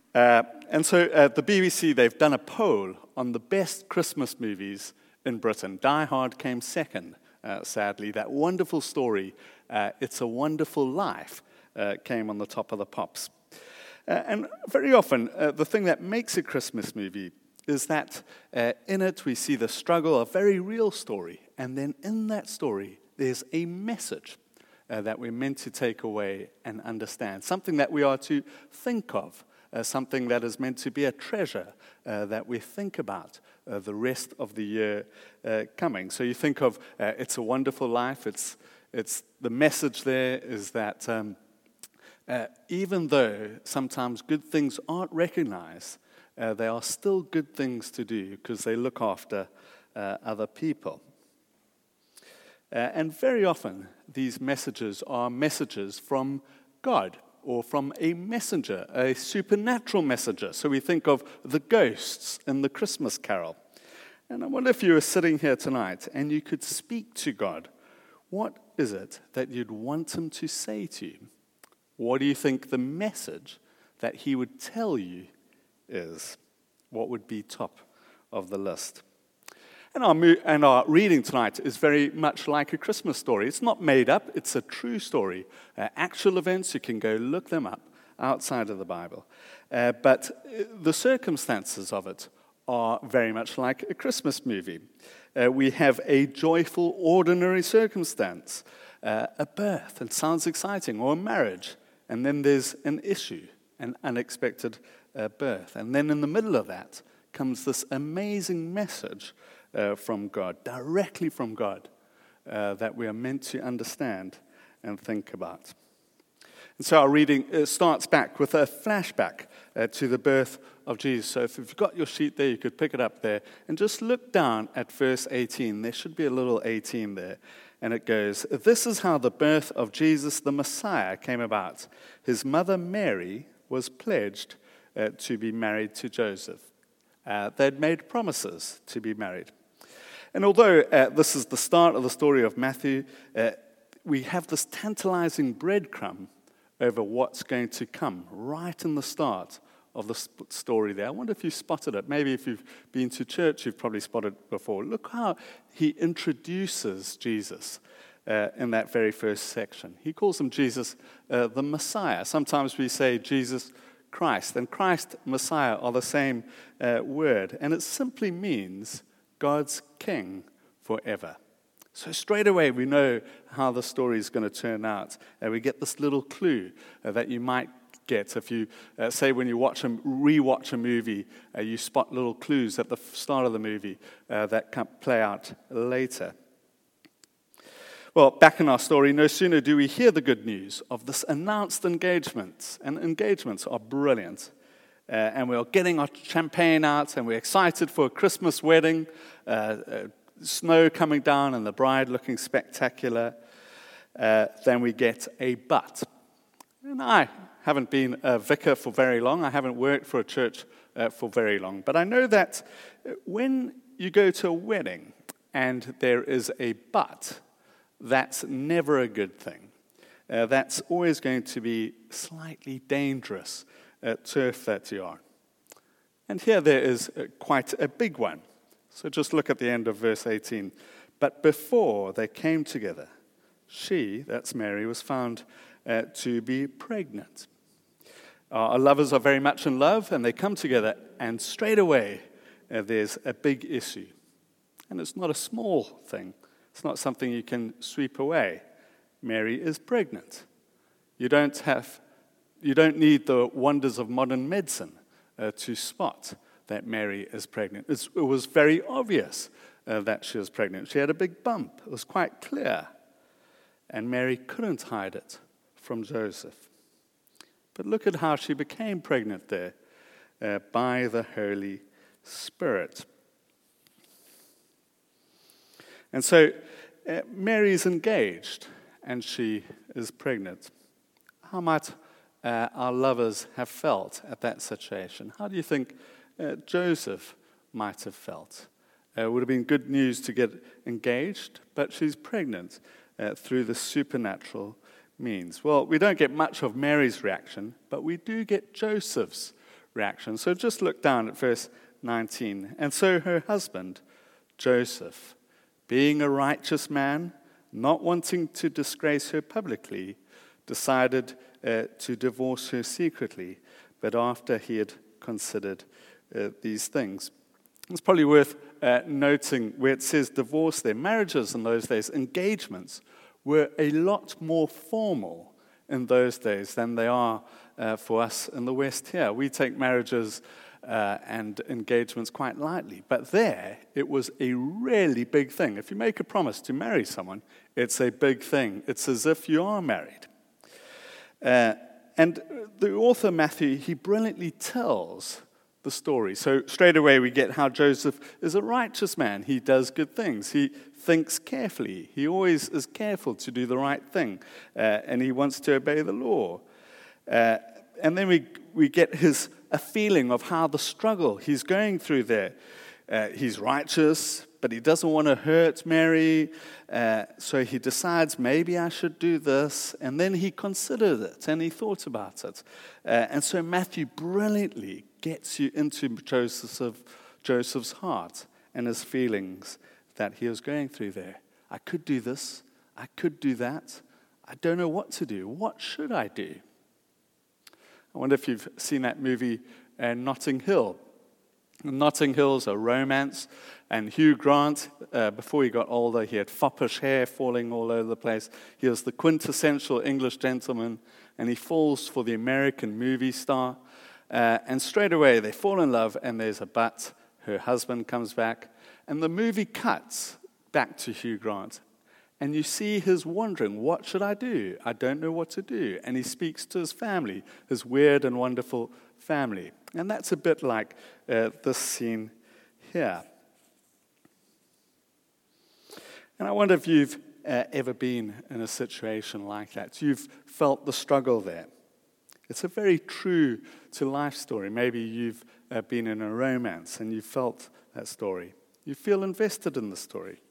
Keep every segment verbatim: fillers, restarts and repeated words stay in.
Uh, and so uh, the B B C, they've done a poll on the best Christmas movies in Britain. Die Hard came second, uh, sadly. That wonderful story, uh, It's a Wonderful Life, uh, came on the top of the pops. Uh, and very often, uh, the thing that makes a Christmas movie is that uh, in it we see the struggle, a very real story. And then in that story, there's a message uh, that we're meant to take away and understand, something that we are to think of. Uh, something that is meant to be a treasure uh, that we think about uh, the rest of the year uh, coming. So you think of uh, It's a Wonderful Life. It's it's the message there is that um, uh, even though sometimes good things aren't recognized, uh, they are still good things to do because they look after uh, other people. Uh, and very often these messages are messages from God, or from a messenger, a supernatural messenger. So we think of the ghosts in the Christmas Carol. And I wonder if you were sitting here tonight and you could speak to God. What is it that you'd want him to say to you? What do you think the message that he would tell you is? What would be top of the list? And our, mo- and our reading tonight is very much like a Christmas story. It's not made up, it's a true story. Uh, actual events, you can go look them up outside of the Bible. Uh, but the circumstances of it are very much like a Christmas movie. Uh, we have a joyful, ordinary circumstance, uh, a birth, it sounds exciting, or a marriage. And then there's an issue, an unexpected uh, birth. And then in the middle of that comes this amazing message Uh, from God, directly from God, uh, that we are meant to understand and think about. And so our reading uh, starts back with a flashback uh, to the birth of Jesus. So if you've got your sheet there, you could pick it up there and just look down at verse eighteen. There should be a little eighteen there. And it goes, "This is how the birth of Jesus the Messiah came about. His mother Mary was pledged uh, to be married to Joseph. Uh, they'd made promises to be married." And although uh, this is the start of the story of Matthew, uh, we have this tantalizing breadcrumb over what's going to come right in the start of the story there. I wonder if you spotted it. Maybe if you've been to church, you've probably spotted it before. Look how he introduces Jesus uh, in that very first section. He calls him Jesus uh, the Messiah. Sometimes we say Jesus Christ, and Christ, Messiah are the same uh, word. And it simply means God's king forever. So straight away we know how the story is going to turn out. And we get this little clue uh, that you might get if you, uh, say when you watch a, re-watch a movie, uh, you spot little clues at the start of the movie uh, that can play out later. Well, back in our story, no sooner do we hear the good news of this announced engagement, and engagements are brilliant. Uh, and we're getting our champagne out, and we're excited for a Christmas wedding, uh, uh, snow coming down, and the bride looking spectacular. Uh, then we get a but. And I haven't been a vicar for very long. I haven't worked for a church uh, for very long. But I know that when you go to a wedding and there is a but, that's never a good thing. Uh, that's always going to be slightly dangerous uh, turf that you are. And here there is uh, quite a big one. So just look at the end of verse eighteen. But before they came together, she, that's Mary, was found uh, to be pregnant. Our lovers are very much in love, and they come together, and straight away uh, there's a big issue. And it's not a small thing. It's not something you can sweep away. Mary is pregnant. You don't have, you don't need the wonders of modern medicine uh, to spot that Mary is pregnant. It's, it was very obvious uh, that she was pregnant. She had a big bump. It was quite clear. And Mary couldn't hide it from Joseph. But look at how she became pregnant there uh, by the Holy Spirit. And so uh, Mary is engaged and she is pregnant. How might uh, our lovers have felt at that situation? How do you think uh, Joseph might have felt? Uh, it would have been good news to get engaged, but she's pregnant uh, through the supernatural means. Well, we don't get much of Mary's reaction, but we do get Joseph's reaction. So just look down at verse nineteen. And so her husband, Joseph, being a righteous man, not wanting to disgrace her publicly, decided uh, to divorce her secretly, but after he had considered uh, these things. It's probably worth uh, noting where it says divorce there. Marriages in those days, engagements, were a lot more formal in those days than they are uh, for us in the West here. We take marriages uh, and engagements quite lightly, but there it was a really big thing. If you make a promise to marry someone, it's a big thing. It's as if you are married. Uh, and the author, Matthew, he brilliantly tells the story. So straight away we get how Joseph is a righteous man. He does good things. He thinks carefully. He always is careful to do the right thing. Uh, and he wants to obey the law. Uh, and then we we get his a feeling of how the struggle he's going through there. Uh, he's righteous, but he doesn't want to hurt Mary. Uh, so he decides, maybe I should do this. And then he considered it and he thought about it. Uh, and so Matthew brilliantly gets you into Joseph, Joseph's heart and his feelings that he was going through there. I could do this. I could do that. I don't know what to do. What should I do? I wonder if you've seen that movie, uh, Notting Hill. Notting Hill's a romance, and Hugh Grant, uh, before he got older, he had foppish hair falling all over the place. He was the quintessential English gentleman, and he falls for the American movie star. Uh, and straight away, they fall in love, and there's a but. Her husband comes back, and the movie cuts back to Hugh Grant. And you see his wondering, what should I do? I don't know what to do. And he speaks to his family, his weird and wonderful family. And that's a bit like uh, this scene here. And I wonder if you've uh, ever been in a situation like that. You've felt the struggle there. It's a very true to life story. Maybe you've uh, been in a romance and you felt that story. You feel invested in the story.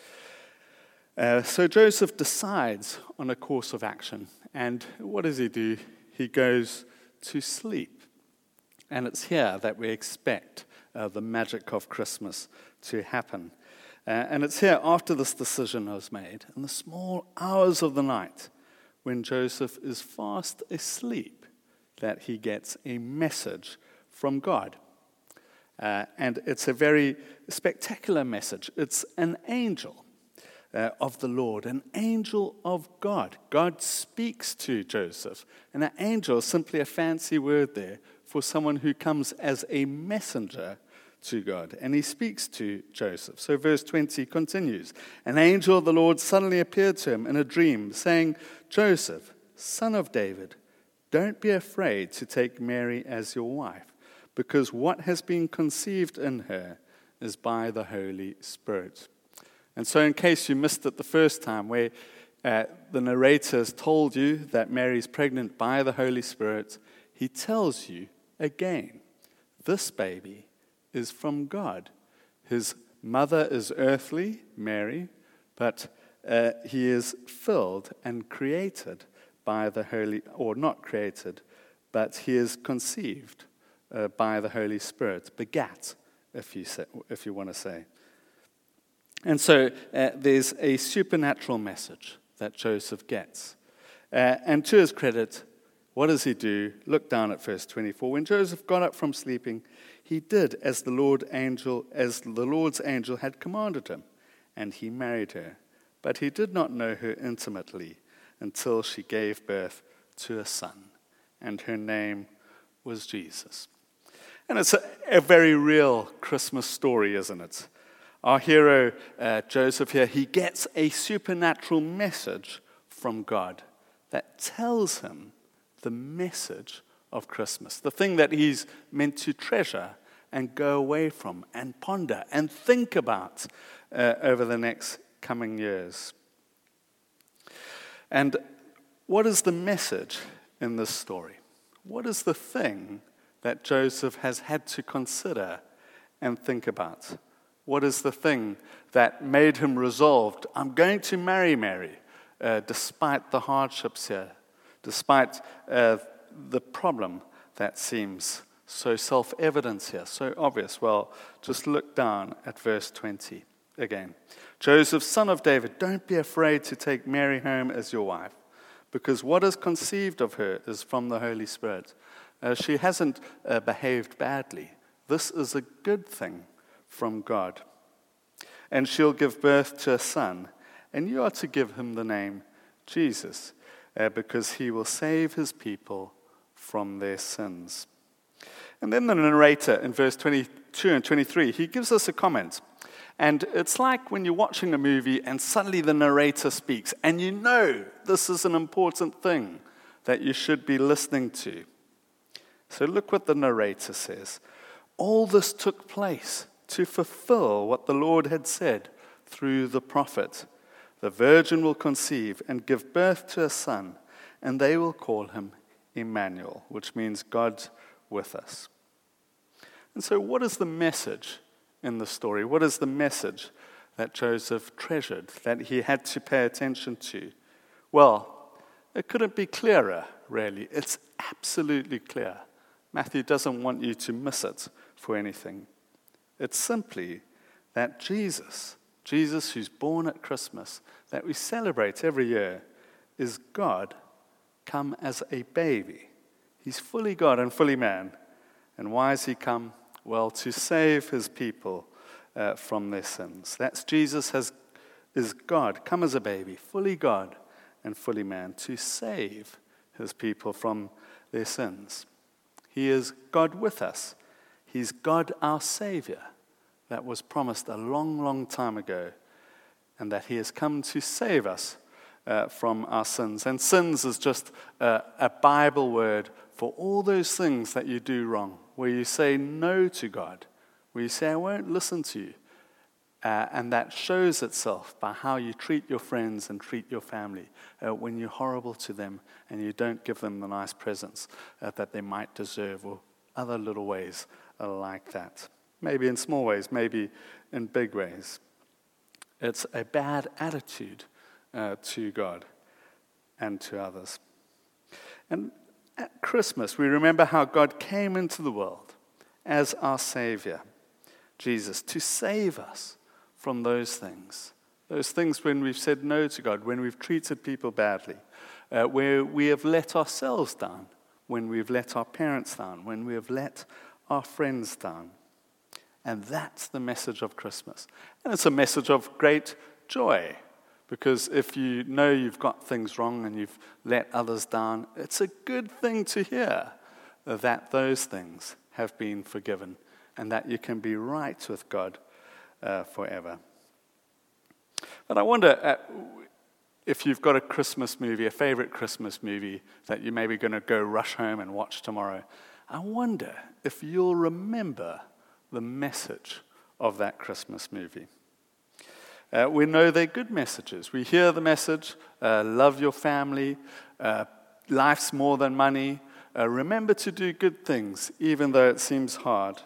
Uh, so Joseph decides on a course of action. And what does he do? He goes to sleep. And it's here that we expect uh, the magic of Christmas to happen. Uh, and it's here, after this decision was made, in the small hours of the night, when Joseph is fast asleep, that he gets a message from God. Uh, and it's a very spectacular message. It's an angel uh, of the Lord, an angel of God. God speaks to Joseph. And an angel is simply a fancy word there for someone who comes as a messenger to God. And he speaks to Joseph. So verse twenty continues. An angel of the Lord suddenly appeared to him in a dream, saying, Joseph, son of David, don't be afraid to take Mary as your wife, because what has been conceived in her is by the Holy Spirit. And so in case you missed it the first time, where uh, the narrator has told you that Mary's pregnant by the Holy Spirit, he tells you again, this baby is from God. His mother is earthly, Mary, but uh, he is filled and created by the Holy, or not created, but he is conceived uh, by the Holy Spirit, begat, if you say, if you want to say. And so uh, there's a supernatural message that Joseph gets. Uh, and to his credit, what does he do? Look down at verse twenty-four. When Joseph got up from sleeping, he did as the Lord angel, as the Lord's angel had commanded him, and he married her. But he did not know her intimately until she gave birth to a son, and her name was Jesus. And it's a, a very real Christmas story, isn't it? Our hero, uh, Joseph here, he gets a supernatural message from God that tells him the message of Christmas, the thing that he's meant to treasure and go away from and ponder and think about uh, over the next coming years. And what is the message in this story? What is the thing that Joseph has had to consider and think about? What is the thing that made him resolved, I'm going to marry Mary, uh, despite the hardships here, despite uh, the problem that seems so self-evident here, so obvious? Well, just look down at verse twenty again. Joseph, son of David, don't be afraid to take Mary home as your wife, because what is conceived of her is from the Holy Spirit. Uh, she hasn't uh, behaved badly. This is a good thing from God. And she'll give birth to a son, and you are to give him the name Jesus, uh, because he will save his people from their sins. And then the narrator in verse twenty-two and twenty-three, he gives us a comment. And it's like when you're watching a movie and suddenly the narrator speaks, and you know this is an important thing that you should be listening to. So look what the narrator says. All this took place to fulfill what the Lord had said through the prophet. The virgin will conceive and give birth to a son, and they will call him Emmanuel, which means God with us. And so what is the message in the story? What is the message that Joseph treasured, that he had to pay attention to? Well, it couldn't be clearer, really. It's absolutely clear. Matthew doesn't want you to miss it for anything. It's simply that Jesus, Jesus who's born at Christmas, that we celebrate every year, is God come as a baby. He's fully God and fully man. And why has he come? Well, to save his people uh, from their sins. That's Jesus has, is God, come as a baby, fully God and fully man, to save his people from their sins. He is God with us. He's God our Savior. That was promised a long, long time ago, and that he has come to save us uh, from our sins. And sins is just uh, a Bible word for all those things that you do wrong, where you say no to God, where you say, I won't listen to you. Uh, and that shows itself by how you treat your friends and treat your family, uh, when you're horrible to them and you don't give them the nice presents uh, that they might deserve, or other little ways uh, like that. Maybe in small ways, maybe in big ways. It's a bad attitude uh, to God and to others. And at Christmas, we remember how God came into the world as our Savior, Jesus, to save us from those things. Those things when we've said no to God, when we've treated people badly, uh, where we have let ourselves down, when we've let our parents down, when we have let our friends down. And that's the message of Christmas. And it's a message of great joy, because if you know you've got things wrong and you've let others down, it's a good thing to hear that those things have been forgiven and that you can be right with God uh, forever. But I wonder uh, if you've got a Christmas movie, a favorite Christmas movie that you're maybe going to go rush home and watch tomorrow. I wonder if you'll remember the message of that Christmas movie. Uh, we know they're good messages. We hear the message, uh, love your family, uh, life's more than money, uh, remember to do good things, even though it seems hard.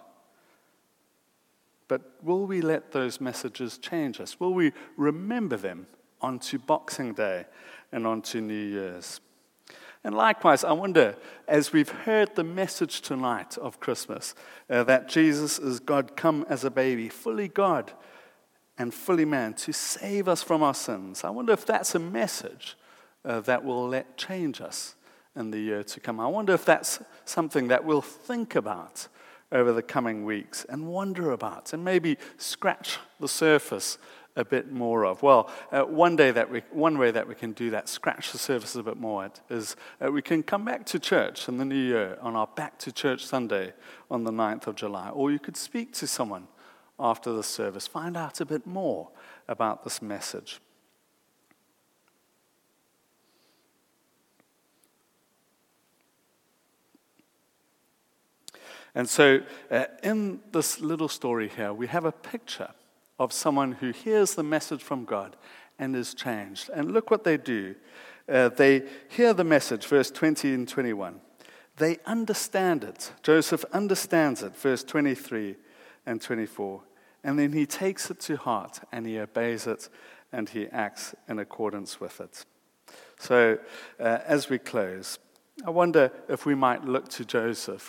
But will we let those messages change us? Will we remember them onto Boxing Day and onto New Year's? And likewise, I wonder, as we've heard the message tonight of Christmas, uh, that Jesus is God come as a baby, fully God and fully man, to save us from our sins. I wonder if that's a message uh, that will let change us in the year to come. I wonder if that's something that we'll think about over the coming weeks and wonder about and maybe scratch the surface a bit more of. Well, uh, one day that we, one way that we can do that, scratch the surface a bit more, at, is uh, we can come back to church in the new year on our Back to Church Sunday on the ninth of July. Or you could speak to someone after the service, find out a bit more about this message. And so uh, in this little story here, we have a picture of someone who hears the message from God and is changed. And look what they do. Uh, they hear the message, verse twenty and twenty-one. They understand it. Joseph understands it, verse twenty-three and twenty-four. And then he takes it to heart and he obeys it and he acts in accordance with it. So uh, as we close, I wonder if we might look to Joseph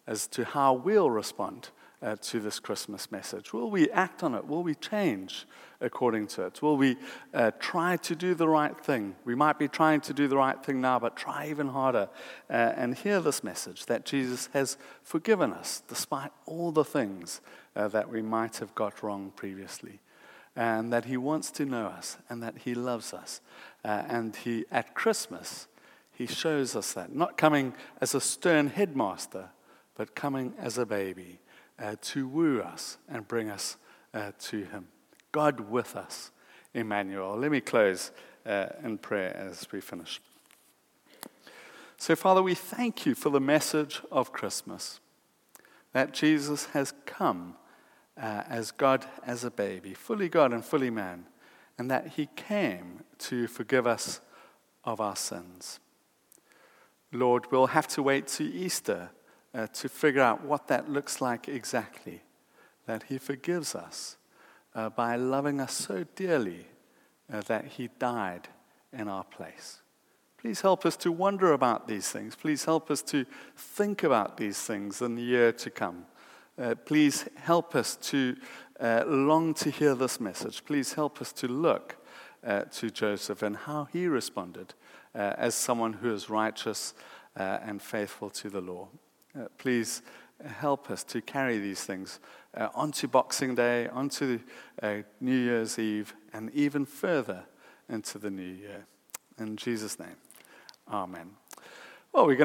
as to how we'll respond uh, to this Christmas message. Will we act on it? Will we change according to it? Will we uh, try to do the right thing? We might be trying to do the right thing now, but try even harder uh, and hear this message that Jesus has forgiven us despite all the things uh, that we might have got wrong previously. And that he wants to know us, and that he loves us. Uh, and he, at Christmas, he shows us that. Not coming as a stern headmaster, but coming as a baby uh, to woo us and bring us uh, to him. God with us, Emmanuel. Let me close uh, in prayer as we finish. So, Father, we thank you for the message of Christmas, that Jesus has come Uh, as God, as a baby, fully God and fully man, and that he came to forgive us of our sins. Lord, we'll have to wait to Easter uh, to figure out what that looks like exactly, that he forgives us uh, by loving us so dearly uh, that he died in our place. Please help us to wonder about these things. Please help us to think about these things in the year to come. Uh, please help us to uh, long to hear this message. Please help us to look uh, to Joseph and how he responded uh, as someone who is righteous uh, and faithful to the law. Uh, please help us to carry these things uh, onto Boxing Day, onto uh, New Year's Eve, and even further into the new year. In Jesus' name, amen. Well, we're going